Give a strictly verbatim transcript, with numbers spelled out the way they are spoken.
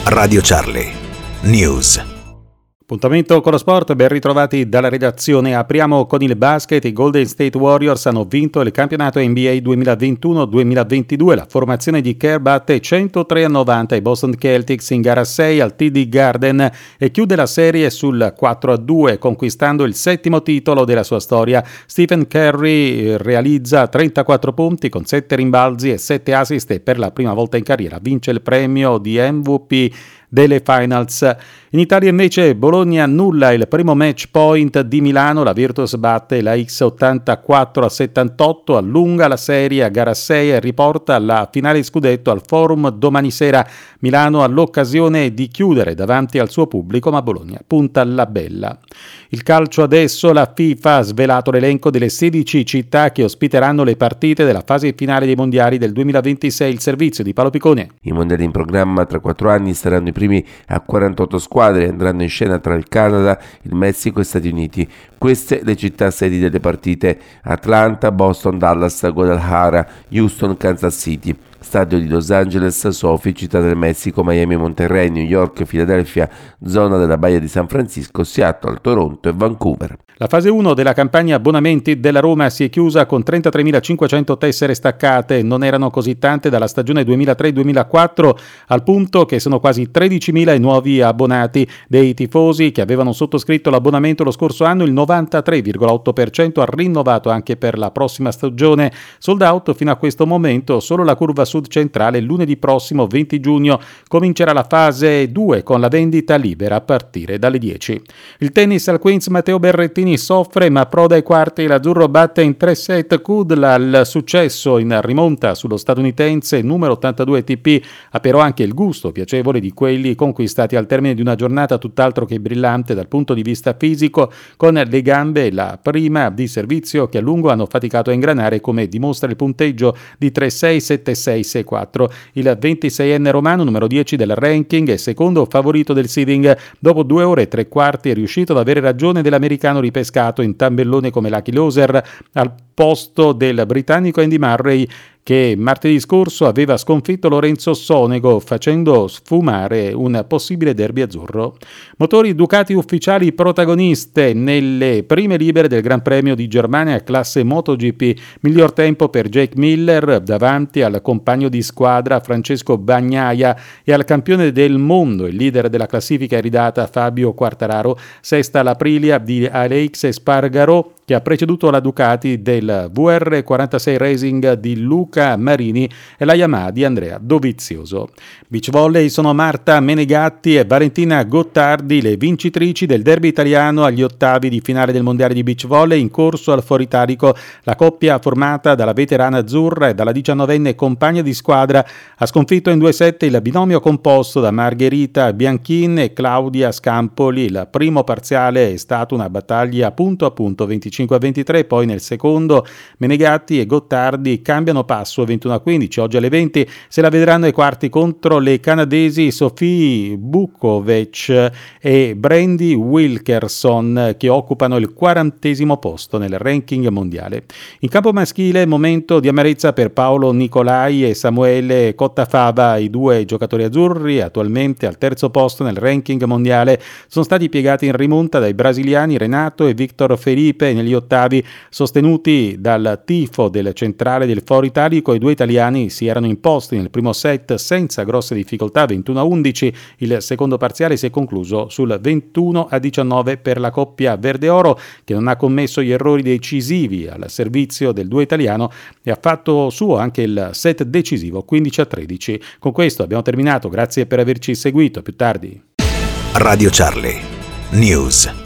Radio Charlie News. Appuntamento con lo sport, ben ritrovati dalla redazione. Apriamo con il basket. I Golden State Warriors hanno vinto il campionato N B A duemilaventuno duemilaventidue. La formazione di Kerr batte centotré a novanta i Boston Celtics in gara sei al T D Garden e chiude la serie sul quattro a due, conquistando il settimo titolo della sua storia. Stephen Curry realizza trentaquattro punti con sette rimbalzi e sette assist e per la prima volta in carriera vince il premio di M V P delle Finals. In Italia invece Bologna annulla il primo match point di Milano, la Virtus batte la X ottantaquattro a settantotto, allunga la serie a gara sei e riporta la finale scudetto al Forum domani sera. Milano ha l'occasione di chiudere davanti al suo pubblico, ma Bologna punta alla bella. Il calcio adesso, la FIFA ha svelato l'elenco delle sedici città che ospiteranno le partite della fase finale dei mondiali del duemilaventisei. Il servizio di Paolo Piccone. I mondiali in programma tra quattro anni saranno i primi a quarantotto squadre e andranno in scena tra il Canada, il Messico e Stati Uniti. Queste le città sedi delle partite: Atlanta, Boston, Dallas, Guadalajara, Houston, Kansas City. Stadio di Los Angeles, Sophie, Città del Messico, Miami, Monterrey, New York, Philadelphia, zona della Baia di San Francisco, Seattle, Toronto e Vancouver. La fase uno della campagna abbonamenti della Roma si è chiusa con trentatremilacinquecento tessere staccate. Non erano così tante dalla stagione duemilatré duemilaquattro, al punto che sono quasi tredicimila i nuovi abbonati. Dei tifosi che avevano sottoscritto l'abbonamento lo scorso anno, il novantatré virgola otto per cento ha rinnovato anche per la prossima stagione. Sold out fino a questo momento solo la curva sud centrale. Lunedì prossimo venti giugno comincerà la fase due con la vendita libera a partire dalle dieci. Il tennis al Queens, Matteo Berrettini soffre ma approda ai quarti. L'azzurro batte in tre set Kudla. Il successo in rimonta sullo statunitense numero ottantadue A T P ha però anche il gusto piacevole di quelli conquistati al termine di una giornata tutt'altro che brillante dal punto di vista fisico, con le gambe la prima di servizio che a lungo hanno faticato a ingranare, come dimostra il punteggio di tre sei sette sei sei quattro. Il ventiseienne romano, numero dieci del ranking e secondo favorito del seeding, dopo due ore e tre quarti è riuscito ad avere ragione dell'americano ripescato in tabellone come Lucky Loser al posto del britannico Andy Murray, che martedì scorso aveva sconfitto Lorenzo Sonego facendo sfumare un possibile derby azzurro. Motori Ducati ufficiali protagoniste nelle prime libere del Gran Premio di Germania classe MotoGP. Miglior tempo per Jake Miller davanti al compagno di squadra Francesco Bagnaia e al campione del mondo, il leader della classifica iridata Fabio Quartararo. Sesta l'Aprilia di Alex Espargaro, che ha preceduto la Ducati del V R quarantasei Racing di Luca Marini e la Yamaha di Andrea Dovizioso. Beach volley sono Marta Menegatti e Valentina Gottardi le vincitrici del derby italiano agli ottavi di finale del mondiale di beach volley in corso al Foro Italico. La coppia formata dalla veterana azzurra e dalla diciannovenne compagna di squadra ha sconfitto in due set il binomio composto da Margherita Bianchin e Claudia Scampoli. Il primo parziale è stato una battaglia punto a punto venticinque a ventitré, poi nel secondo Menegatti e Gottardi cambiano passo ventuno a quindici. Oggi alle venti se la vedranno ai quarti contro le canadesi Sofie Bukovic e Brandy Wilkerson, che occupano il quarantesimo posto nel ranking mondiale. In campo maschile momento di amarezza per Paolo Nicolai e Samuele Cottafava. I due giocatori azzurri, attualmente al terzo posto nel ranking mondiale, sono stati piegati in rimonta dai brasiliani Renato e Victor Felipe negli ottavi. Sostenuti dal tifo del centrale del Foro Italico, i due italiani si erano imposti nel primo set senza grosse difficoltà, ventuno a undici. Il secondo parziale si è concluso sul ventuno a diciannove per la coppia verde-oro, che non ha commesso gli errori decisivi al servizio del duo italiano e ha fatto suo anche il set decisivo quindici a tredici. Con questo abbiamo terminato, grazie per averci seguito, a più tardi. Radio Charlie News.